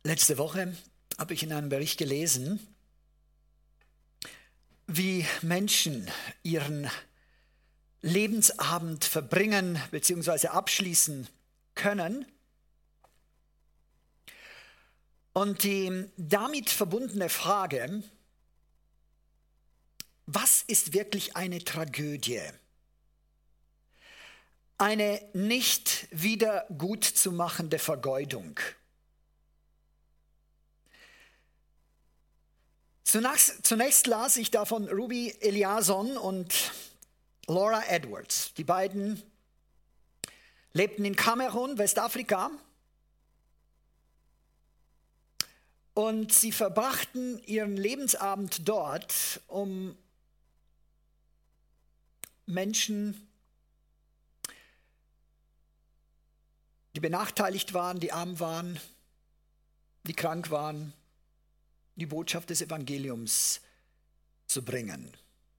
Letzte Woche habe ich in einem Bericht gelesen, wie Menschen ihren Lebensabend verbringen bzw. abschließen können. Und die damit verbundene Frage, was ist wirklich eine Tragödie? Eine nicht wieder gut zu machende Vergeudung. Zunächst las ich davon Ruby Eliason und Laura Edwards. Die beiden lebten in Kamerun, Westafrika. Und sie verbrachten ihren Lebensabend dort, um Menschen, die benachteiligt waren, die arm waren, die krank waren, die Botschaft des Evangeliums zu bringen.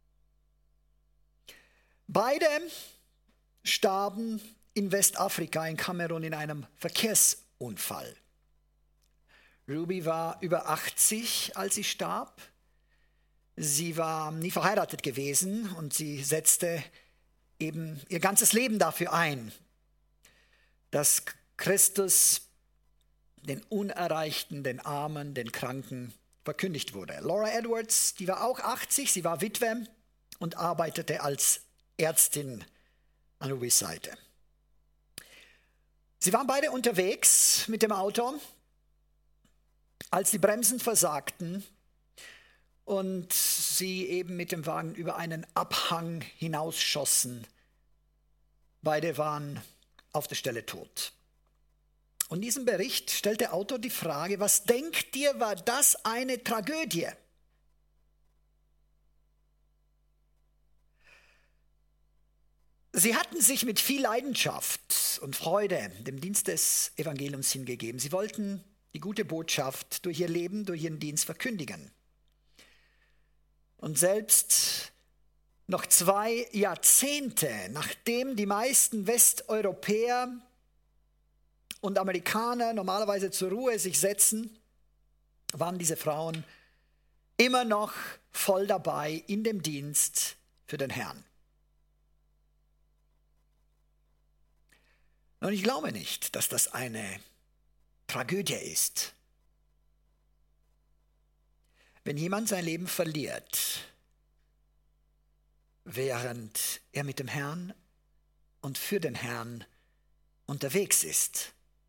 Beide starben in Westafrika, in Kamerun, in einem Verkehrsunfall. Ruby war über 80, als sie starb. Sie war nie verheiratet gewesen und sie setzte eben ihr ganzes Leben dafür ein, dass Christus den Unerreichten, den Armen, den Kranken verkündigt wurde. Laura Edwards, die war auch 80, sie war Witwe und arbeitete als Ärztin an Rubys Seite. Sie waren beide unterwegs mit dem Auto, als die Bremsen versagten und sie eben mit dem Wagen über einen Abhang hinausschossen. Beide waren auf der Stelle tot. Und in diesem Bericht stellt der Autor die Frage, was denkt ihr, war das eine Tragödie? Sie hatten sich mit viel Leidenschaft und Freude dem Dienst des Evangeliums hingegeben. Sie wollten die gute Botschaft durch ihr Leben, durch ihren Dienst verkündigen. Und selbst noch 2 Jahrzehnte, nachdem die meisten Westeuropäer und Amerikaner normalerweise zur Ruhe sich setzen, waren diese Frauen immer noch voll dabei in dem Dienst für den Herrn. Und ich glaube nicht, dass das eine Tragödie ist. Wenn jemand sein Leben verliert, während er mit dem Herrn und für den Herrn unterwegs ist.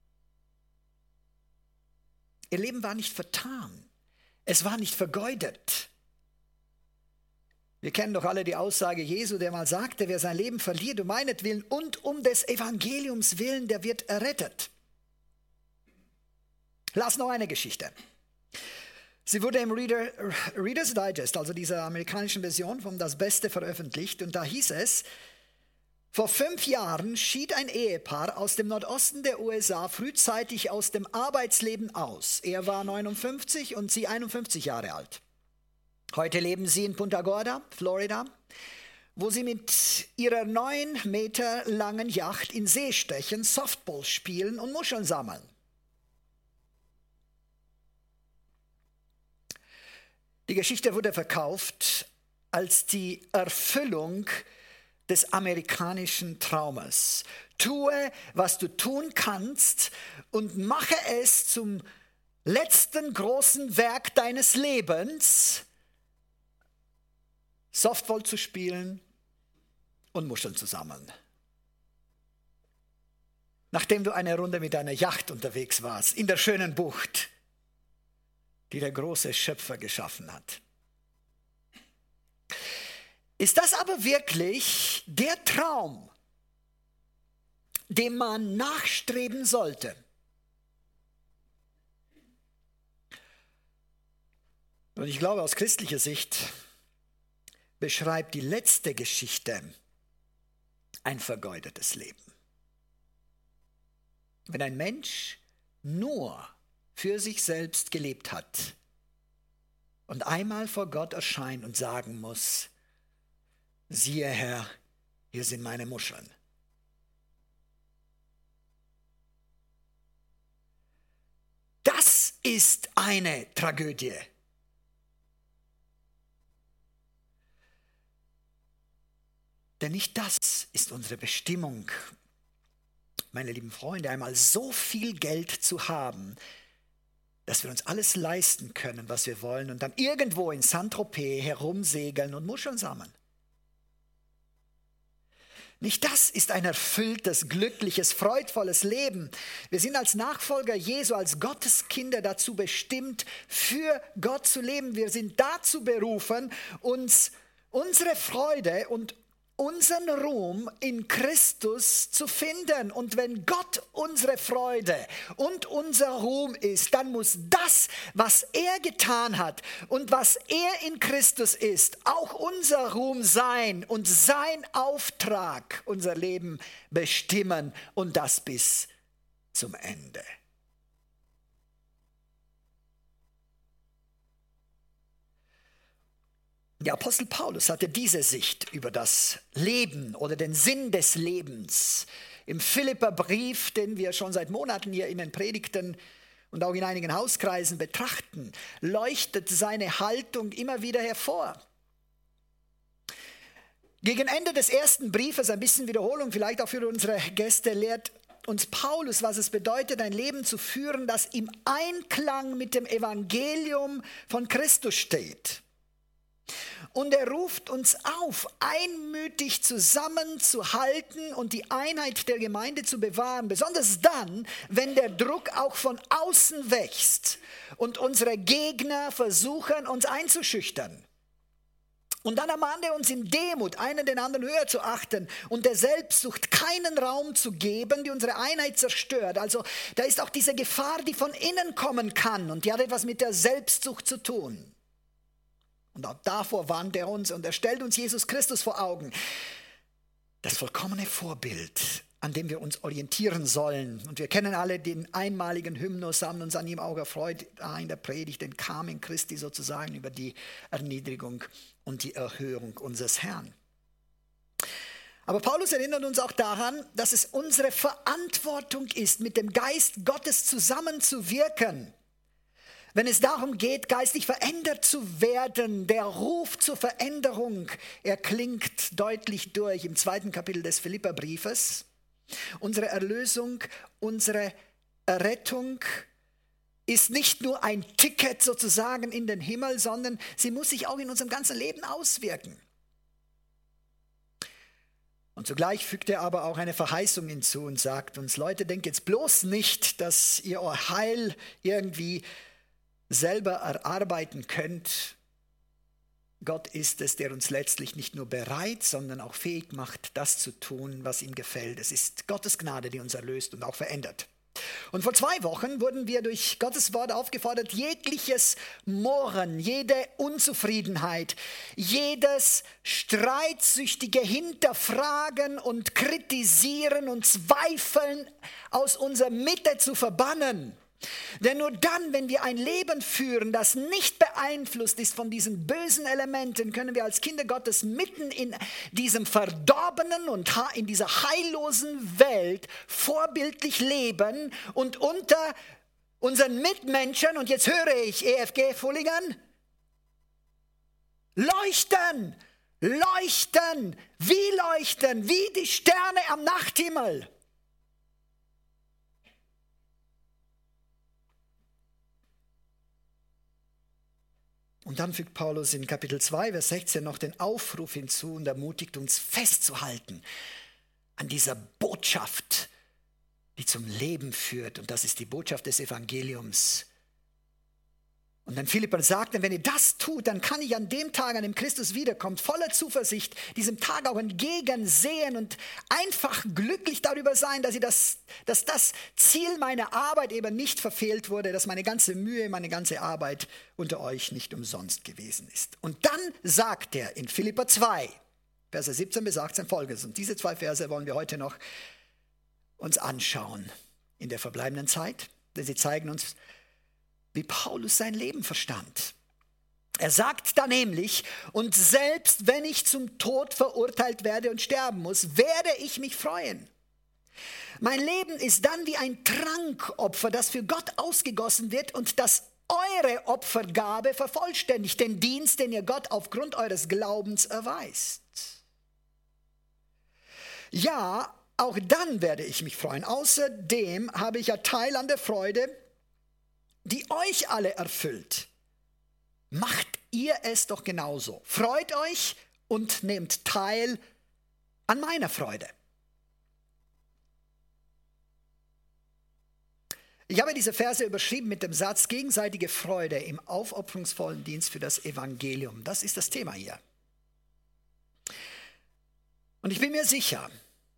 Ihr Leben war nicht vertan. Es war nicht vergeudet. Wir kennen doch alle die Aussage Jesu, der mal sagte, wer sein Leben verliert um meinetwillen und um des Evangeliums willen, der wird errettet. Lass noch eine Geschichte. Sie wurde im Reader's Digest, also dieser amerikanischen Version von Das Beste, veröffentlicht. Und da hieß es, vor 5 Jahren schied ein Ehepaar aus dem Nordosten der USA frühzeitig aus dem Arbeitsleben aus. Er war 59 und sie 51 Jahre alt. Heute leben sie in Punta Gorda, Florida, wo sie mit ihrer 9 Meter langen Yacht in See stechen, Softball spielen und Muscheln sammeln. Die Geschichte wurde verkauft als die Erfüllung des amerikanischen Traumes. Tue, was du tun kannst und mache es zum letzten großen Werk deines Lebens, Softball zu spielen und Muscheln zu sammeln. Nachdem du eine Runde mit deiner Yacht unterwegs warst, in der schönen Bucht, die der große Schöpfer geschaffen hat. Ist das aber wirklich der Traum, dem man nachstreben sollte? Und ich glaube, aus christlicher Sicht beschreibt die letzte Geschichte ein vergeudetes Leben. Wenn ein Mensch nur für sich selbst gelebt hat und einmal vor Gott erscheint und sagen muss, siehe Herr, hier sind meine Muscheln. Das ist eine Tragödie. Denn nicht das ist unsere Bestimmung, meine lieben Freunde, einmal so viel Geld zu haben, dass wir uns alles leisten können, was wir wollen und dann irgendwo in Saint-Tropez herumsegeln und Muscheln sammeln. Nicht das ist ein erfülltes, glückliches, freudvolles Leben. Wir sind als Nachfolger Jesu, als Gotteskinder dazu bestimmt, für Gott zu leben. Wir sind dazu berufen, uns unsere Freude und unseren Ruhm in Christus zu finden. Und wenn Gott unsere Freude und unser Ruhm ist, dann muss das, was er getan hat und was er in Christus ist, auch unser Ruhm sein und sein Auftrag unser Leben bestimmen, und das bis zum Ende. Der Apostel Paulus hatte diese Sicht über das Leben oder den Sinn des Lebens. Im Philipperbrief, den wir schon seit Monaten hier in den Predigten und auch in einigen Hauskreisen betrachten, leuchtet seine Haltung immer wieder hervor. Gegen Ende des ersten Briefes, ein bisschen Wiederholung, vielleicht auch für unsere Gäste, lehrt uns Paulus, was es bedeutet, ein Leben zu führen, das im Einklang mit dem Evangelium von Christus steht. Und er ruft uns auf, einmütig zusammenzuhalten und die Einheit der Gemeinde zu bewahren, besonders dann, wenn der Druck auch von außen wächst und unsere Gegner versuchen, uns einzuschüchtern. Und dann ermahnt er uns in Demut, einen den anderen höher zu achten und der Selbstsucht keinen Raum zu geben, die unsere Einheit zerstört. Also da ist auch diese Gefahr, die von innen kommen kann, und die hat etwas mit der Selbstsucht zu tun. Und auch davor warnt er uns, und er stellt uns Jesus Christus vor Augen. Das vollkommene Vorbild, an dem wir uns orientieren sollen. Und wir kennen alle den einmaligen Hymnus, haben uns an ihm auch erfreut, in der Predigt, den Carmen Christi sozusagen, über die Erniedrigung und die Erhöhung unseres Herrn. Aber Paulus erinnert uns auch daran, dass es unsere Verantwortung ist, mit dem Geist Gottes zusammenzuwirken. Wenn es darum geht, geistlich verändert zu werden, der Ruf zur Veränderung, er klingt deutlich durch im 2. Kapitel des Philipperbriefes. Unsere Erlösung, unsere Errettung ist nicht nur ein Ticket sozusagen in den Himmel, sondern sie muss sich auch in unserem ganzen Leben auswirken. Und zugleich fügt er aber auch eine Verheißung hinzu und sagt uns: Leute, denkt jetzt bloß nicht, dass ihr euer Heil irgendwie selber erarbeiten könnt. Gott ist es, der uns letztlich nicht nur bereit, sondern auch fähig macht, das zu tun, was ihm gefällt. Es ist Gottes Gnade, die uns erlöst und auch verändert. Und vor 2 Wochen wurden wir durch Gottes Wort aufgefordert, jegliches Murren, jede Unzufriedenheit, jedes streitsüchtige Hinterfragen und Kritisieren und Zweifeln aus unserer Mitte zu verbannen. Denn nur dann, wenn wir ein Leben führen, das nicht beeinflusst ist von diesen bösen Elementen, können wir als Kinder Gottes mitten in diesem verdorbenen und in dieser heillosen Welt vorbildlich leben und unter unseren Mitmenschen, und jetzt höre ich EFG Fullingen, leuchten, wie die Sterne am Nachthimmel. Und dann fügt Paulus in Kapitel 2, Vers 16 noch den Aufruf hinzu und ermutigt uns festzuhalten an dieser Botschaft, die zum Leben führt. Und das ist die Botschaft des Evangeliums. Und dann Philipper sagt, wenn ihr das tut, dann kann ich an dem Tag, an dem Christus wiederkommt, voller Zuversicht diesem Tag auch entgegensehen und einfach glücklich darüber sein, dass das Ziel meiner Arbeit eben nicht verfehlt wurde, dass meine ganze Mühe, meine ganze Arbeit unter euch nicht umsonst gewesen ist. Und dann sagt er in Philipper 2, Verse 17 bis 18 folgendes. Und diese 2 Verse wollen wir heute noch uns anschauen in der verbleibenden Zeit, denn sie zeigen uns, wie Paulus sein Leben verstand. Er sagt da nämlich: Und selbst wenn ich zum Tod verurteilt werde und sterben muss, werde ich mich freuen. Mein Leben ist dann wie ein Trankopfer, das für Gott ausgegossen wird und das eure Opfergabe vervollständigt, den Dienst, den ihr Gott aufgrund eures Glaubens erweist. Ja, auch dann werde ich mich freuen. Außerdem habe ich ja Teil an der Freude, die euch alle erfüllt. Macht ihr es doch genauso. Freut euch und nehmt teil an meiner Freude. Ich habe diese Verse überschrieben mit dem Satz gegenseitige Freude im aufopferungsvollen Dienst für das Evangelium. Das ist das Thema hier. Und ich bin mir sicher,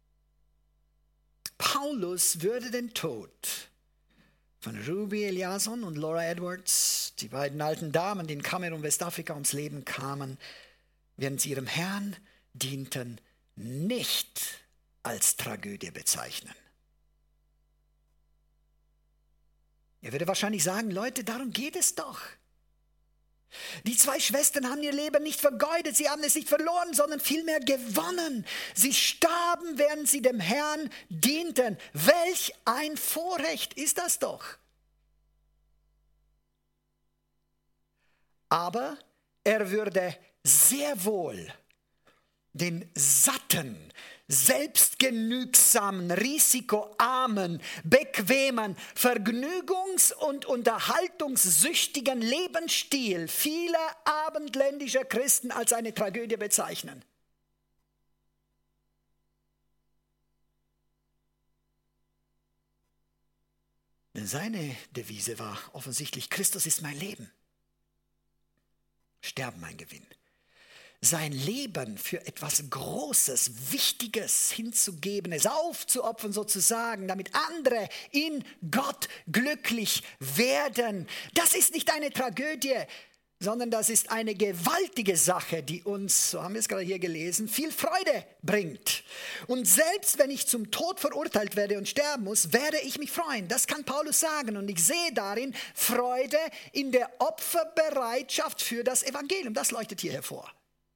Paulus würde den Tod von Ruby Eliasson und Laura Edwards, die beiden alten Damen, die in Kamerun, Westafrika ums Leben kamen, während sie ihrem Herrn dienten, nicht als Tragödie bezeichnen. Er würde wahrscheinlich sagen, Leute, darum geht es doch. Die zwei Schwestern haben ihr Leben nicht vergeudet, sie haben es nicht verloren, sondern vielmehr gewonnen. Sie starben, während sie dem Herrn dienten. Welch ein Vorrecht ist das doch. Aber er würde sehr wohl den satten, selbstgenügsamen, risikoarmen, bequemen, vergnügungs- und unterhaltungssüchtigen Lebensstil vieler abendländischer Christen als eine Tragödie bezeichnen. Denn seine Devise war offensichtlich: Christus ist mein Leben, Sterben mein Gewinn. Sein Leben für etwas Großes, Wichtiges hinzugeben, es aufzuopfern sozusagen, damit andere in Gott glücklich werden. Das ist nicht eine Tragödie, sondern das ist eine gewaltige Sache, die uns, so haben wir es gerade hier gelesen, viel Freude bringt. Und selbst wenn ich zum Tod verurteilt werde und sterben muss, werde ich mich freuen. Das kann Paulus sagen. Und ich sehe darin Freude in der Opferbereitschaft für das Evangelium. Das leuchtet hier hervor.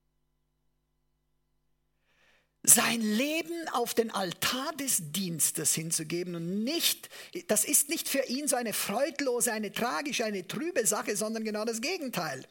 Sein Leben auf den Altar des Dienstes hinzugeben und nicht, das ist nicht für ihn so eine freudlose, eine tragische, eine trübe Sache, sondern genau das Gegenteil.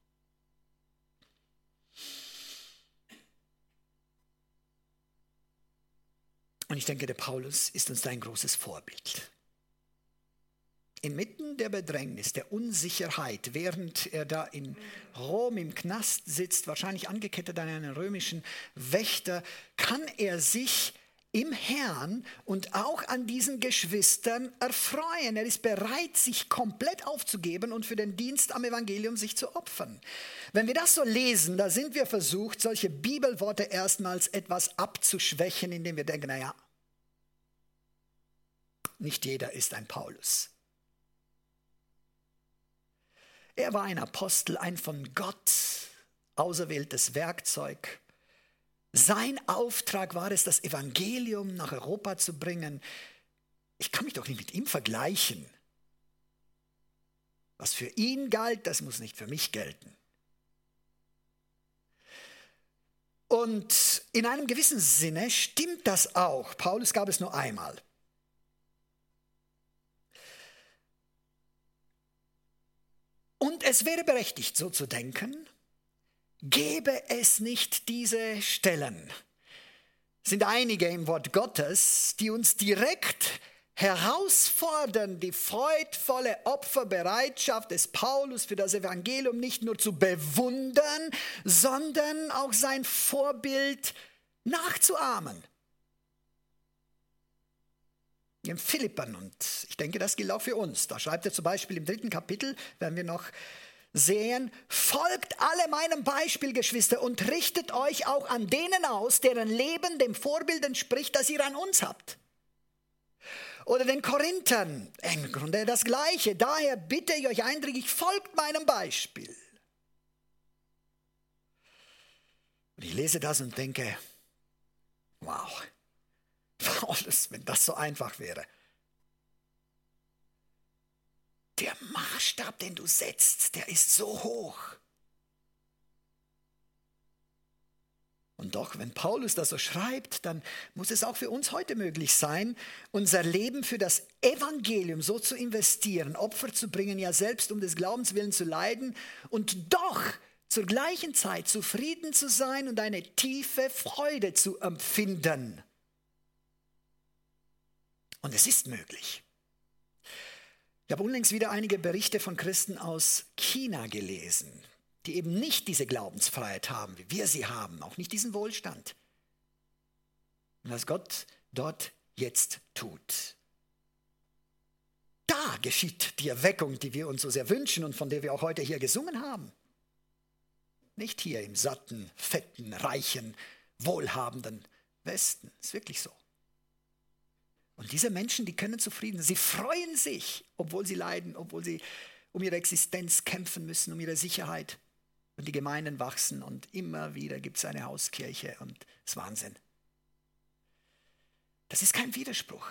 Und ich denke, der Paulus ist uns da ein großes Vorbild. Inmitten der Bedrängnis, der Unsicherheit, während er da in Rom im Knast sitzt, wahrscheinlich angekettet an einen römischen Wächter, kann er sich im Herrn und auch an diesen Geschwistern erfreuen. Er ist bereit, sich komplett aufzugeben und für den Dienst am Evangelium sich zu opfern. Wenn wir das so lesen, da sind wir versucht, solche Bibelworte erstmals etwas abzuschwächen, indem wir denken, naja, nicht jeder ist ein Paulus. Er war ein Apostel, ein von Gott auserwähltes Werkzeug. Sein Auftrag war es, das Evangelium nach Europa zu bringen. Ich kann mich doch nicht mit ihm vergleichen. Was für ihn galt, das muss nicht für mich gelten. Und in einem gewissen Sinne stimmt das auch. Paulus gab es nur einmal. Und es wäre berechtigt, so zu denken, gäbe es nicht diese Stellen. Es sind einige im Wort Gottes, die uns direkt herausfordern, die freudvolle Opferbereitschaft des Paulus für das Evangelium nicht nur zu bewundern, sondern auch sein Vorbild nachzuahmen. In Philippern, und ich denke, das gilt auch für uns. Da schreibt er zum Beispiel im 3. Kapitel, werden wir noch sehen: Folgt alle meinem Beispiel, Geschwister, und richtet euch auch an denen aus, deren Leben dem Vorbild entspricht, das ihr an uns habt. Oder den Korinthern, im Grunde das Gleiche. Daher bitte ich euch eindringlich, folgt meinem Beispiel. Und ich lese das und denke, wow, Paulus, wenn das so einfach wäre. Der Maßstab, den du setzt, der ist so hoch. Und doch, wenn Paulus das so schreibt, dann muss es auch für uns heute möglich sein, unser Leben für das Evangelium so zu investieren, Opfer zu bringen, ja selbst um des Glaubens willen zu leiden und doch zur gleichen Zeit zufrieden zu sein und eine tiefe Freude zu empfinden. Und es ist möglich. Ich habe unlängst wieder einige Berichte von Christen aus China gelesen, die eben nicht diese Glaubensfreiheit haben, wie wir sie haben, auch nicht diesen Wohlstand. Und was Gott dort jetzt tut. Da geschieht die Erweckung, die wir uns so sehr wünschen und von der wir auch heute hier gesungen haben. Nicht hier im satten, fetten, reichen, wohlhabenden Westen. Ist wirklich so. Und diese Menschen, die können zufrieden sein. Sie freuen sich, obwohl sie leiden, obwohl sie um ihre Existenz kämpfen müssen, um ihre Sicherheit. Und die Gemeinden wachsen und immer wieder gibt es eine Hauskirche und das ist Wahnsinn. Das ist kein Widerspruch.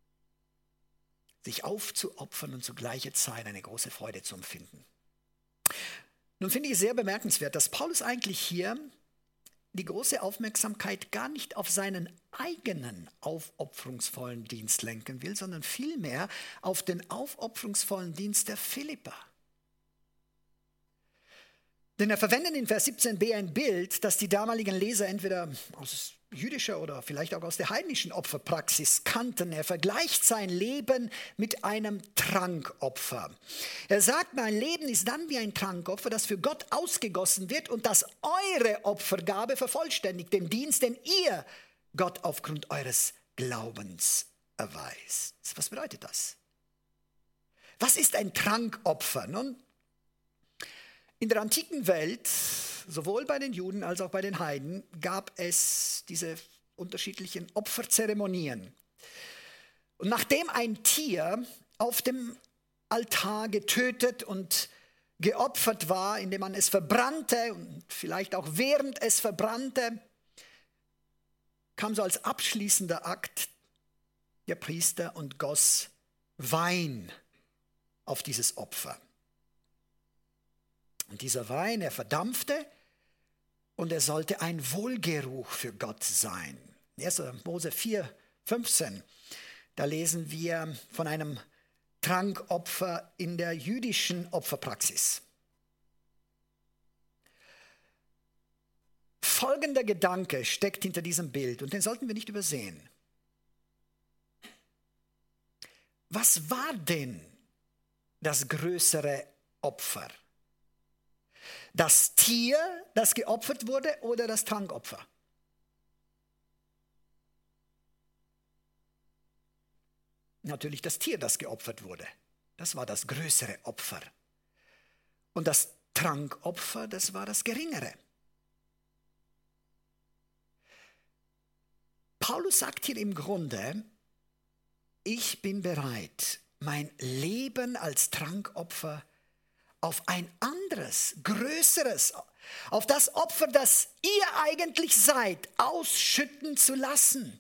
Sich aufzuopfern und zu gleicher Zeit eine große Freude zu empfinden. Nun finde ich es sehr bemerkenswert, dass Paulus eigentlich hier die große Aufmerksamkeit gar nicht auf seinen eigenen aufopferungsvollen Dienst lenken will, sondern vielmehr auf den aufopferungsvollen Dienst der Philipper. Denn er verwendet in Vers 17b ein Bild, das die damaligen Leser entweder aus jüdischer oder vielleicht auch aus der heidnischen Opferpraxis kannten. Er vergleicht sein Leben mit einem Trankopfer. Er sagt, mein Leben ist dann wie ein Trankopfer, das für Gott ausgegossen wird und das eure Opfergabe vervollständigt, den Dienst, den ihr Gott aufgrund eures Glaubens erweist. Was bedeutet das? Was ist ein Trankopfer? Nun, in der antiken Welt, sowohl bei den Juden als auch bei den Heiden, gab es diese unterschiedlichen Opferzeremonien. Und nachdem ein Tier auf dem Altar getötet und geopfert war, indem man es verbrannte und vielleicht auch während es verbrannte, kam so als abschließender Akt der Priester und goss Wein auf dieses Opfer. Und dieser Wein, er verdampfte und er sollte ein Wohlgeruch für Gott sein. 1. Mose 4,15, da lesen wir von einem Trankopfer in der jüdischen Opferpraxis. Folgender Gedanke steckt hinter diesem Bild und den sollten wir nicht übersehen. Was war denn das größere Opfer? Das Tier, das geopfert wurde, oder das Trankopfer? Natürlich das Tier, das geopfert wurde. Das war das größere Opfer. Und das Trankopfer, das war das geringere. Paulus sagt hier im Grunde, ich bin bereit, mein Leben als Trankopfer auf ein anderes, größeres, auf das Opfer, das ihr eigentlich seid, ausschütten zu lassen.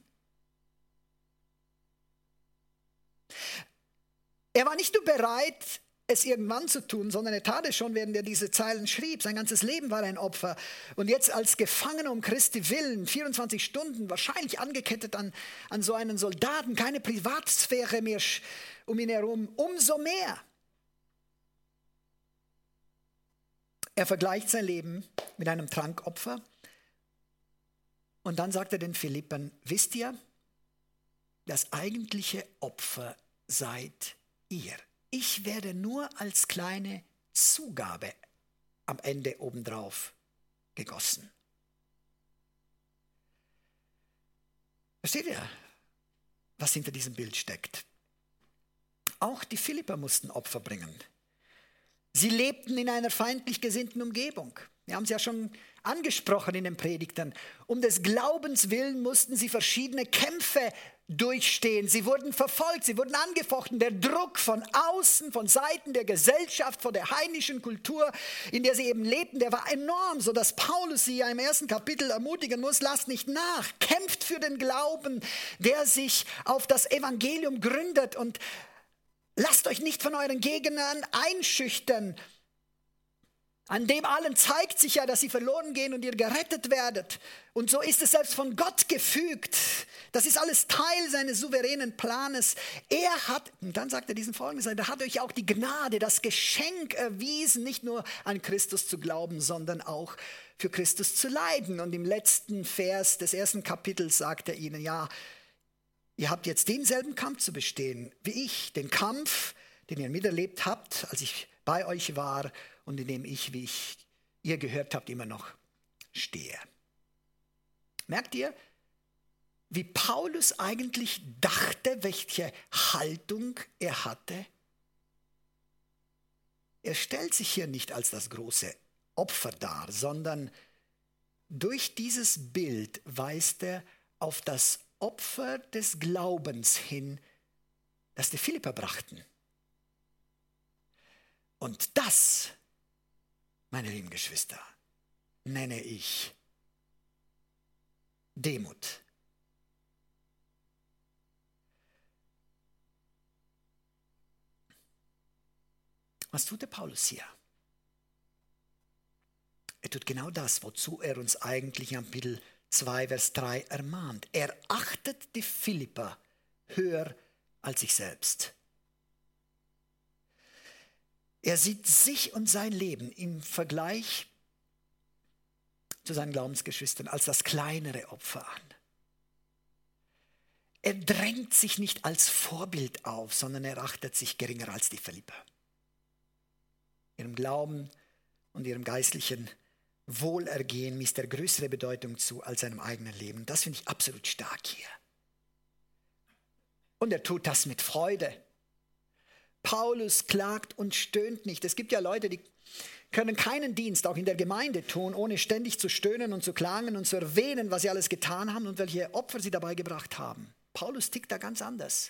Er war nicht nur bereit, es irgendwann zu tun, sondern er tat es schon, während er diese Zeilen schrieb. Sein ganzes Leben war ein Opfer. Und jetzt als Gefangener um Christi willen, 24 Stunden, wahrscheinlich angekettet an so einen Soldaten, keine Privatsphäre mehr um ihn herum, umso mehr. Er vergleicht sein Leben mit einem Trankopfer und dann sagt er den Philippern, wisst ihr, das eigentliche Opfer seid ihr. Ich werde nur als kleine Zugabe am Ende obendrauf gegossen. Versteht ihr, was hinter diesem Bild steckt? Auch die Philipper mussten Opfer bringen. Sie lebten in einer feindlich gesinnten Umgebung. Wir haben es ja schon angesprochen in den Predigten. Um des Glaubens willen mussten sie verschiedene Kämpfe durchstehen. Sie wurden verfolgt, sie wurden angefochten. Der Druck von außen, von Seiten der Gesellschaft, von der heidnischen Kultur, in der sie eben lebten, der war enorm, sodass Paulus sie ja im 1. Kapitel ermutigen muss, lasst nicht nach, kämpft für den Glauben, der sich auf das Evangelium gründet und lasst euch nicht von euren Gegnern einschüchtern. An dem allen zeigt sich ja, dass sie verloren gehen und ihr gerettet werdet. Und so ist es selbst von Gott gefügt. Das ist alles Teil seines souveränen Planes. Er hat, und dann sagt er diesen Folgendes, er hat euch auch die Gnade, das Geschenk erwiesen, nicht nur an Christus zu glauben, sondern auch für Christus zu leiden. Und im letzten Vers des 1. Kapitels sagt er ihnen, ja, ihr habt jetzt denselben Kampf zu bestehen wie ich, den Kampf, den ihr miterlebt habt, als ich bei euch war und in dem ich, wie ihr gehört habt, immer noch stehe. Merkt ihr, wie Paulus eigentlich dachte, welche Haltung er hatte? Er stellt sich hier nicht als das große Opfer dar, sondern durch dieses Bild weist er auf das Opfer des Glaubens hin, das die Philipper brachten. Und das, meine lieben Geschwister, nenne ich Demut. Was tut der Paulus hier? Er tut genau das, wozu er uns eigentlich in Kapitel 2, Vers 3 ermahnt. Er achtet die Philipper höher als sich selbst. Er sieht sich und sein Leben im Vergleich zu seinen Glaubensgeschwistern als das kleinere Opfer an. Er drängt sich nicht als Vorbild auf, sondern er achtet sich geringer als die Philipper. Ihrem Glauben und ihrem geistlichen Wohlergehen misst er größere Bedeutung zu als seinem eigenen Leben. Das finde ich absolut stark hier. Und er tut das mit Freude. Paulus klagt und stöhnt nicht. Es gibt ja Leute, die können keinen Dienst auch in der Gemeinde tun, ohne ständig zu stöhnen und zu klagen und zu erwähnen, was sie alles getan haben und welche Opfer sie dabei gebracht haben. Paulus tickt da ganz anders.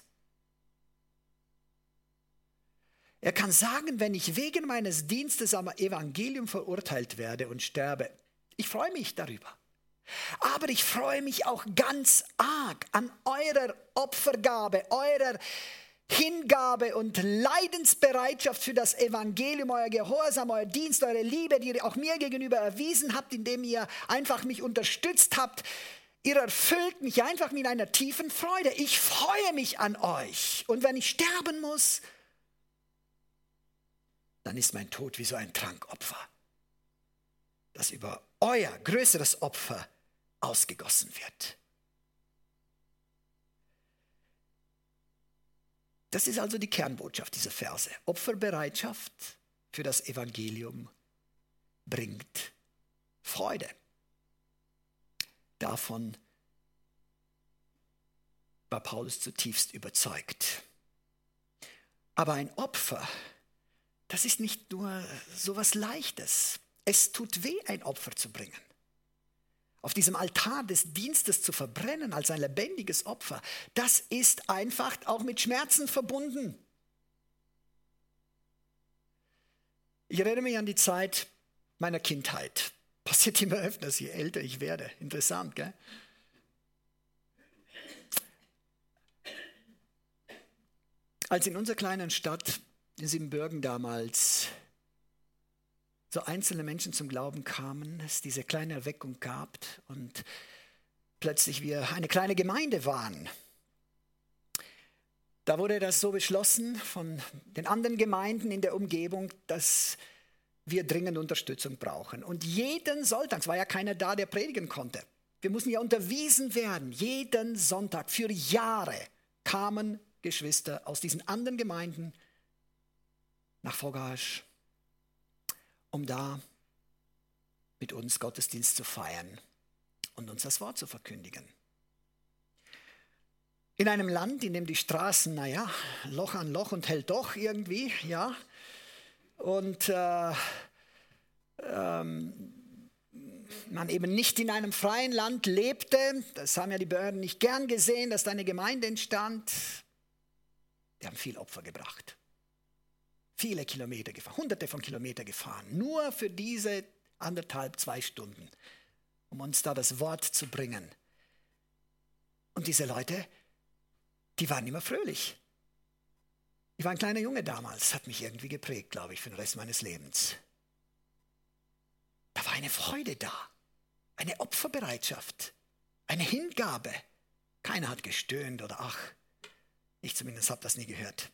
Er kann sagen, wenn ich wegen meines Dienstes am Evangelium verurteilt werde und sterbe, ich freue mich darüber. Aber ich freue mich auch ganz arg an eurer Opfergabe, eurer Hingabe und Leidensbereitschaft für das Evangelium, euer Gehorsam, euer Dienst, eure Liebe, die ihr auch mir gegenüber erwiesen habt, indem ihr einfach mich unterstützt habt. Ihr erfüllt mich einfach mit einer tiefen Freude. Ich freue mich an euch. Und wenn ich sterben muss, dann ist mein Tod wie so ein Trankopfer, das über euer größeres Opfer ausgegossen wird. Das ist also die Kernbotschaft dieser Verse. Opferbereitschaft für das Evangelium bringt Freude. Davon war Paulus zutiefst überzeugt. Aber ein Opfer, das ist nicht nur so was Leichtes. Es tut weh, ein Opfer zu bringen. Auf diesem Altar des Dienstes zu verbrennen als ein lebendiges Opfer, das ist einfach auch mit Schmerzen verbunden. Ich erinnere mich an die Zeit meiner Kindheit. Passiert immer öfter, je älter ich werde. Interessant, gell? Als in unserer kleinen Stadt in Siebenbürgen damals so einzelne Menschen zum Glauben kamen, es diese kleine Erweckung gab und plötzlich wir eine kleine Gemeinde waren. Da wurde das so beschlossen von den anderen Gemeinden in der Umgebung, dass wir dringend Unterstützung brauchen. Und jeden Sonntag, es war ja keiner da, der predigen konnte. Wir mussten ja unterwiesen werden. Jeden Sonntag für Jahre kamen Geschwister aus diesen anderen Gemeinden nach Fogasch, um da mit uns Gottesdienst zu feiern und uns das Wort zu verkündigen. In einem Land, in dem die Straßen, Loch an Loch und hält doch irgendwie, ja. Und man eben nicht in einem freien Land lebte, das haben ja die Behörden nicht gern gesehen, dass da eine Gemeinde entstand. Die haben viel Opfer gebracht. Viele Kilometer gefahren, hunderte von Kilometern gefahren, nur für diese 1,5, 2 Stunden, um uns da das Wort zu bringen. Und diese Leute, die waren immer fröhlich. Ich war ein kleiner Junge damals, hat mich irgendwie geprägt, glaube ich, für den Rest meines Lebens. eine Freude da, eine Opferbereitschaft, eine Hingabe. Keiner hat gestöhnt oder ach, ich zumindest habe das nie gehört.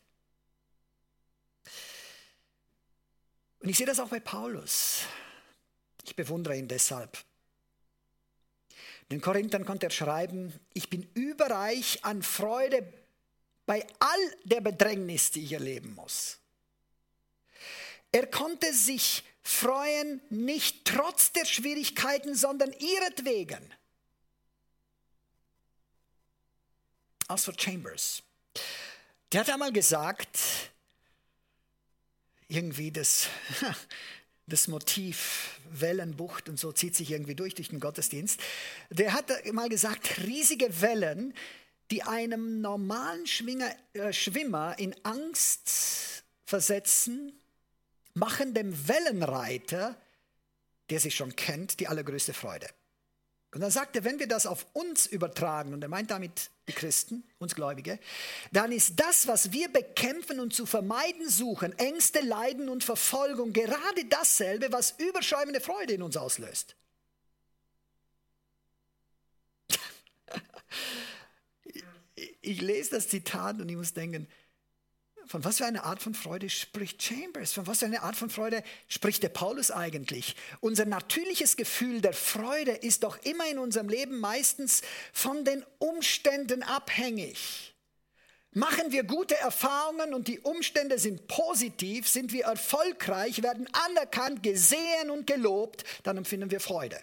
Und ich sehe das auch bei Paulus. Ich bewundere ihn deshalb. Den Korinthern konnte er schreiben, ich bin überreich an Freude bei all der Bedrängnis, die ich erleben muss. Er konnte sich freuen, nicht trotz der Schwierigkeiten, sondern ihretwegen. Oswald Chambers, der hat einmal gesagt, irgendwie das Motiv Wellenbucht und so zieht sich irgendwie durch den Gottesdienst. Der hat mal gesagt, riesige Wellen, die einem normalen Schwimmer in Angst versetzen, machen dem Wellenreiter, der sich schon kennt, die allergrößte Freude. Und dann sagt er, wenn wir das auf uns übertragen, und er meint damit die Christen, uns Gläubige, dann ist das, was wir bekämpfen und zu vermeiden suchen, Ängste, Leiden und Verfolgung, gerade dasselbe, was überschäumende Freude in uns auslöst. Ich lese das Zitat und ich muss denken, von was für eine Art von Freude spricht Chambers? Von was für eine Art von Freude spricht der Paulus eigentlich? Unser natürliches Gefühl der Freude ist doch immer in unserem Leben meistens von den Umständen abhängig. Machen wir gute Erfahrungen und die Umstände sind positiv, sind wir erfolgreich, werden anerkannt, gesehen und gelobt, dann empfinden wir Freude.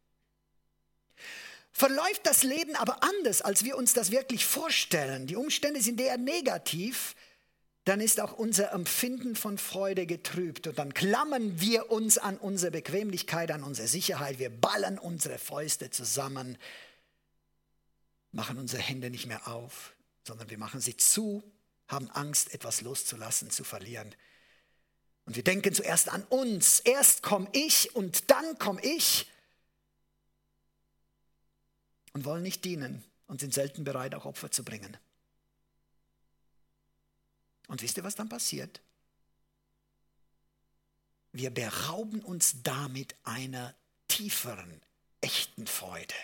Verläuft das Leben aber anders, als wir uns das wirklich vorstellen, die Umstände sind eher negativ, dann ist auch unser Empfinden von Freude getrübt und dann klammern wir uns an unsere Bequemlichkeit, an unsere Sicherheit, wir ballen unsere Fäuste zusammen, machen unsere Hände nicht mehr auf, sondern wir machen sie zu, haben Angst, etwas loszulassen, zu verlieren. Und wir denken zuerst an uns, erst komme ich und dann komme ich und wollen nicht dienen und sind selten bereit, auch Opfer zu bringen. Und wisst ihr, was dann passiert? Wir berauben uns damit einer tieferen, echten Freude.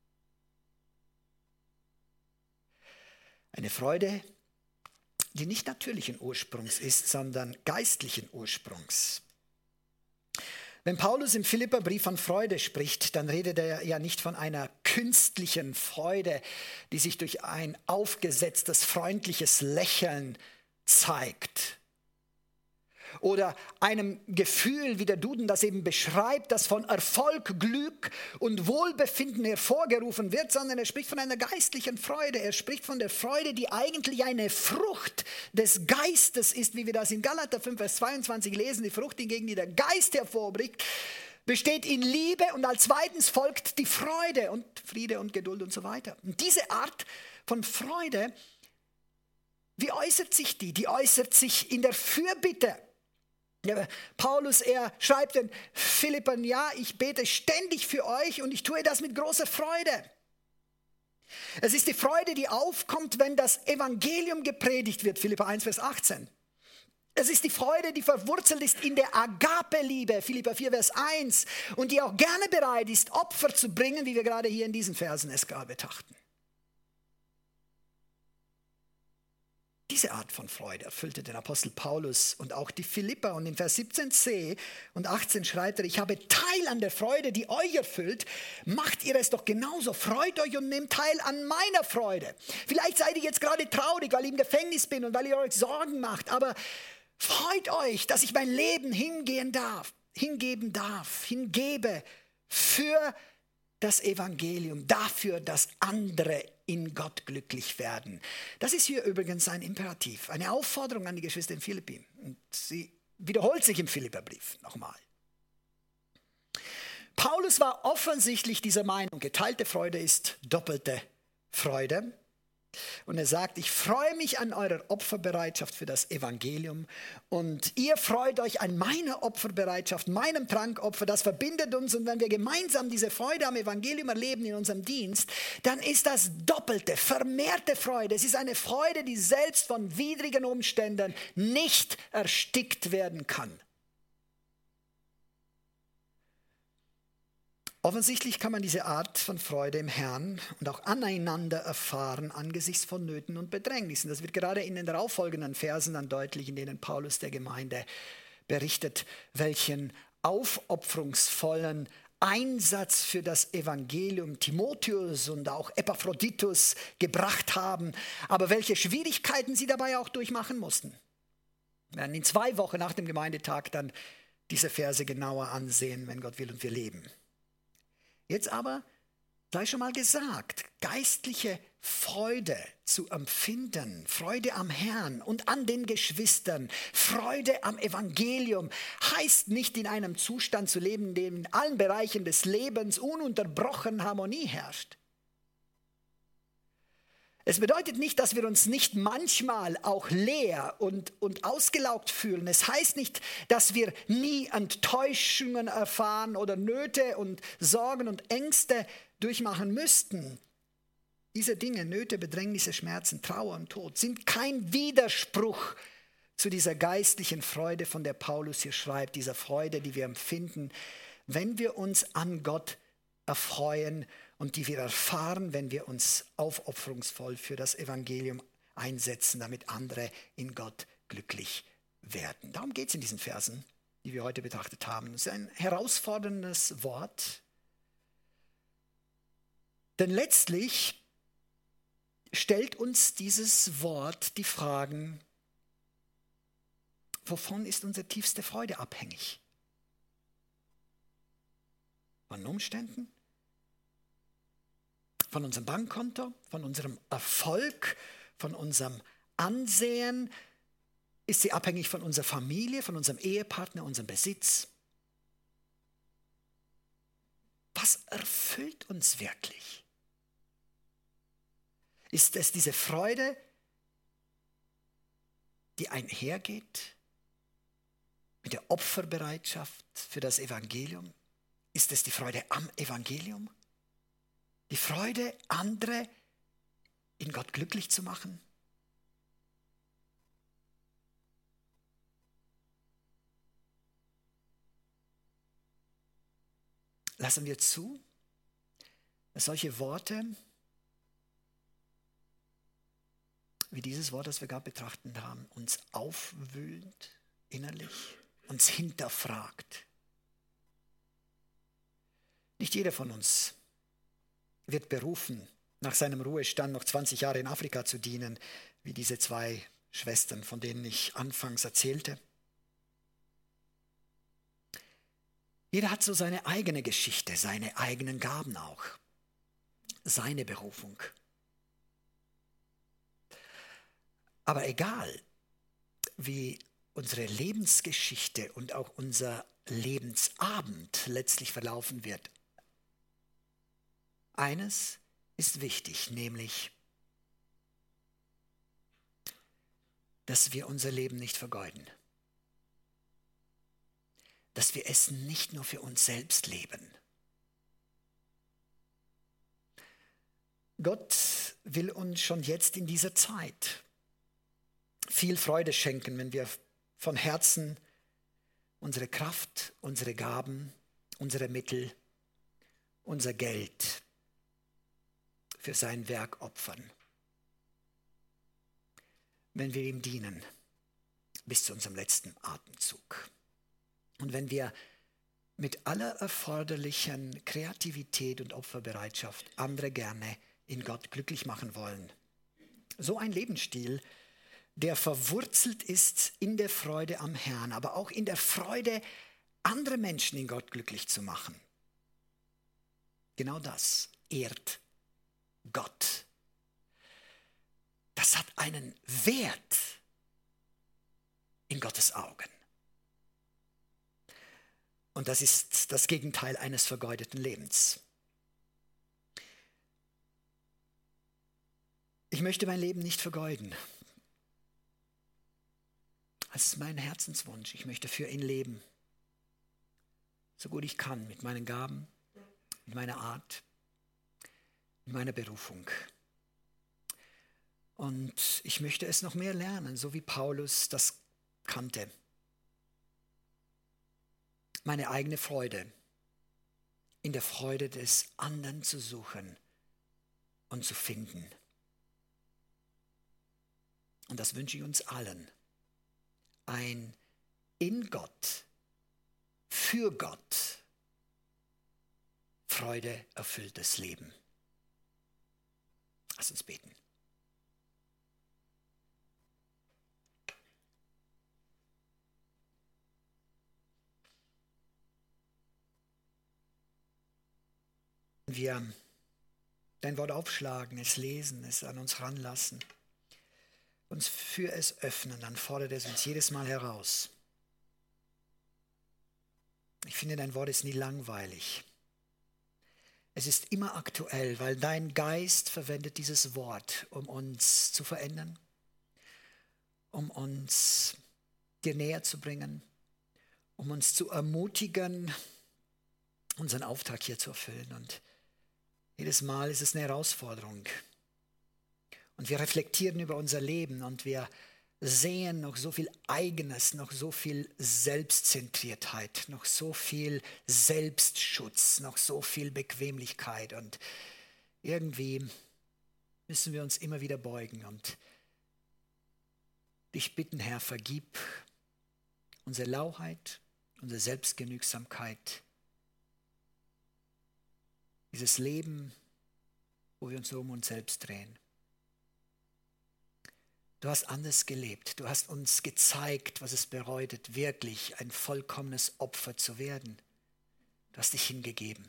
Eine Freude, die nicht natürlichen Ursprungs ist, sondern geistlichen Ursprungs. Wenn Paulus im Philipperbrief von Freude spricht, dann redet er ja nicht von einer künstlichen Freude, die sich durch ein aufgesetztes, freundliches Lächeln zeigt. Oder einem Gefühl, wie der Duden das eben beschreibt, das von Erfolg, Glück und Wohlbefinden hervorgerufen wird, sondern er spricht von einer geistlichen Freude. Er spricht von der Freude, die eigentlich eine Frucht des Geistes ist, wie wir das in Galater 5, Vers 22 lesen. Die Frucht hingegen, die der Geist hervorbringt, besteht in Liebe und als zweitens folgt die Freude und Friede und Geduld und so weiter. Und diese Art von Freude, wie äußert sich die? Die äußert sich in der Fürbitte. Ja, Paulus, er schreibt den Philippern, ja, ich bete ständig für euch und ich tue das mit großer Freude. Es ist die Freude, die aufkommt, wenn das Evangelium gepredigt wird, Philipper 1, Vers 18. Es ist die Freude, die verwurzelt ist in der Agape-Liebe, Philipper 4, Vers 1, und die auch gerne bereit ist, Opfer zu bringen, wie wir gerade hier in diesen Versen es gerade betrachten. Diese Art von Freude erfüllte den Apostel Paulus und auch die Philipper. Und in Vers 17c und 18 schreibt er, ich habe Teil an der Freude, die euch erfüllt. Macht ihr es doch genauso. Freut euch und nehmt teil an meiner Freude. Vielleicht seid ihr jetzt gerade traurig, weil ich im Gefängnis bin und weil ihr euch Sorgen macht. Aber freut euch, dass ich mein Leben hingebe für das Evangelium, dafür, dass andere in Gott glücklich werden. Das ist hier übrigens ein Imperativ, eine Aufforderung an die Geschwister in Philippi. Und sie wiederholt sich im Philipperbrief nochmal. Paulus war offensichtlich dieser Meinung, geteilte Freude ist doppelte Freude. Und er sagt, ich freue mich an eurer Opferbereitschaft für das Evangelium und ihr freut euch an meiner Opferbereitschaft, meinem Trankopfer, das verbindet uns und wenn wir gemeinsam diese Freude am Evangelium erleben in unserem Dienst, dann ist das doppelte, vermehrte Freude. Es ist eine Freude, die selbst von widrigen Umständen nicht erstickt werden kann. Offensichtlich kann man diese Art von Freude im Herrn und auch aneinander erfahren angesichts von Nöten und Bedrängnissen. Das wird gerade in den darauffolgenden Versen dann deutlich, in denen Paulus der Gemeinde berichtet, welchen aufopferungsvollen Einsatz für das Evangelium Timotheus und auch Epaphroditus gebracht haben, aber welche Schwierigkeiten sie dabei auch durchmachen mussten. Wir werden in 2 Wochen nach dem Gemeindetag dann diese Verse genauer ansehen, wenn Gott will und wir leben. Jetzt aber sei schon mal gesagt, geistliche Freude zu empfinden, Freude am Herrn und an den Geschwistern, Freude am Evangelium, heißt nicht in einem Zustand zu leben, in dem in allen Bereichen des Lebens ununterbrochen Harmonie herrscht. Es bedeutet nicht, dass wir uns nicht manchmal auch leer und ausgelaugt fühlen. Es heißt nicht, dass wir nie Enttäuschungen erfahren oder Nöte und Sorgen und Ängste durchmachen müssten. Diese Dinge, Nöte, Bedrängnisse, Schmerzen, Trauer und Tod, sind kein Widerspruch zu dieser geistlichen Freude, von der Paulus hier schreibt, dieser Freude, die wir empfinden, wenn wir uns an Gott erfreuen und die wir erfahren, wenn wir uns aufopferungsvoll für das Evangelium einsetzen, damit andere in Gott glücklich werden. Darum geht es in diesen Versen, die wir heute betrachtet haben. Es ist ein herausforderndes Wort, denn letztlich stellt uns dieses Wort die Fragen, wovon ist unsere tiefste Freude abhängig? Von Umständen? Von unserem Bankkonto, von unserem Erfolg, von unserem Ansehen? Ist sie abhängig von unserer Familie, von unserem Ehepartner, unserem Besitz? Was erfüllt uns wirklich? Ist es diese Freude, die einhergeht mit der Opferbereitschaft für das Evangelium? Ist es die Freude am Evangelium? Die Freude, andere in Gott glücklich zu machen? Lassen wir zu, dass solche Worte, wie dieses Wort, das wir gerade betrachtet haben, uns aufwühlt innerlich, uns hinterfragt. Nicht jeder von uns wird berufen, nach seinem Ruhestand noch 20 Jahre in Afrika zu dienen, wie diese 2 Schwestern, von denen ich anfangs erzählte. Jeder hat so seine eigene Geschichte, seine eigenen Gaben auch, seine Berufung. Aber egal, wie unsere Lebensgeschichte und auch unser Lebensabend letztlich verlaufen wird, eines ist wichtig, nämlich, dass wir unser Leben nicht vergeuden. Dass wir es nicht nur für uns selbst leben. Gott will uns schon jetzt in dieser Zeit viel Freude schenken, wenn wir von Herzen unsere Kraft, unsere Gaben, unsere Mittel, unser Geld für sein Werk opfern. Wenn wir ihm dienen bis zu unserem letzten Atemzug. Und wenn wir mit aller erforderlichen Kreativität und Opferbereitschaft andere gerne in Gott glücklich machen wollen. So ein Lebensstil, der verwurzelt ist in der Freude am Herrn, aber auch in der Freude, andere Menschen in Gott glücklich zu machen. Genau das ehrt Gott. Das hat einen Wert in Gottes Augen. Und das ist das Gegenteil eines vergeudeten Lebens. Ich möchte mein Leben nicht vergeuden. Das ist mein Herzenswunsch. Ich möchte für ihn leben. So gut ich kann, mit meinen Gaben, mit meiner Art, mit meiner Berufung. Und ich möchte es noch mehr lernen, so wie Paulus das kannte. Meine eigene Freude in der Freude des anderen zu suchen und zu finden. Und das wünsche ich uns allen. Ein in Gott, für Gott, Freude erfülltes Leben. Lass uns beten. Wir dein Wort aufschlagen, es lesen, es an uns ranlassen, uns für es öffnen, dann fordert es uns jedes Mal heraus. Ich finde, dein Wort ist nie langweilig. Es ist immer aktuell, weil dein Geist verwendet dieses Wort, um uns zu verändern, um uns dir näher zu bringen, um uns zu ermutigen, unseren Auftrag hier zu erfüllen. Und jedes Mal ist es eine Herausforderung. Und wir reflektieren über unser Leben und wir sehen noch so viel Eigenes, noch so viel Selbstzentriertheit, noch so viel Selbstschutz, noch so viel Bequemlichkeit. Und irgendwie müssen wir uns immer wieder beugen und dich bitten, Herr, vergib unsere Lauheit, unsere Selbstgenügsamkeit, dieses Leben, wo wir uns so um uns selbst drehen. Du hast anders gelebt. Du hast uns gezeigt, was es bedeutet, wirklich ein vollkommenes Opfer zu werden. Du hast dich hingegeben.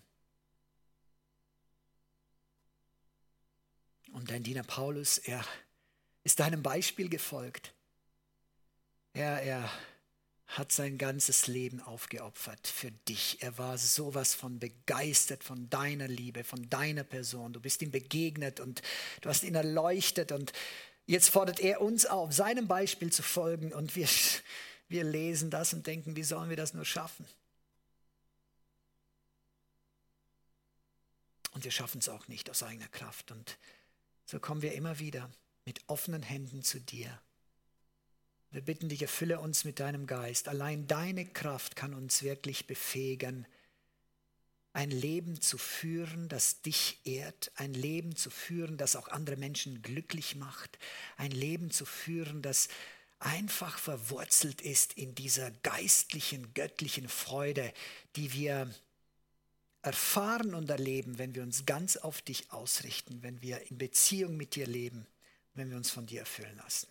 Und dein Diener Paulus, er ist deinem Beispiel gefolgt. Er hat sein ganzes Leben aufgeopfert für dich. Er war sowas von begeistert von deiner Liebe, von deiner Person. Du bist ihm begegnet und du hast ihn erleuchtet. Und jetzt fordert er uns auf, seinem Beispiel zu folgen. Und wir lesen das und denken, wie sollen wir das nur schaffen? Und wir schaffen es auch nicht aus eigener Kraft. Und so kommen wir immer wieder mit offenen Händen zu dir. Wir bitten dich, erfülle uns mit deinem Geist. Allein deine Kraft kann uns wirklich befähigen, ein Leben zu führen, das dich ehrt, ein Leben zu führen, das auch andere Menschen glücklich macht, ein Leben zu führen, das einfach verwurzelt ist in dieser geistlichen, göttlichen Freude, die wir erfahren und erleben, wenn wir uns ganz auf dich ausrichten, wenn wir in Beziehung mit dir leben, wenn wir uns von dir erfüllen lassen.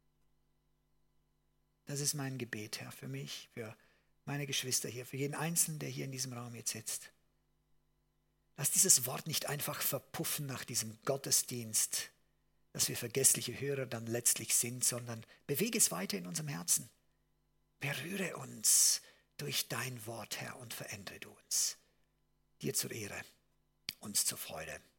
Das ist mein Gebet, Herr, für mich, für meine Geschwister hier, für jeden Einzelnen, der hier in diesem Raum jetzt sitzt. Lass dieses Wort nicht einfach verpuffen nach diesem Gottesdienst, dass wir vergessliche Hörer dann letztlich sind, sondern bewege es weiter in unserem Herzen. Berühre uns durch dein Wort, Herr, und verändere du uns. Dir zur Ehre, uns zur Freude.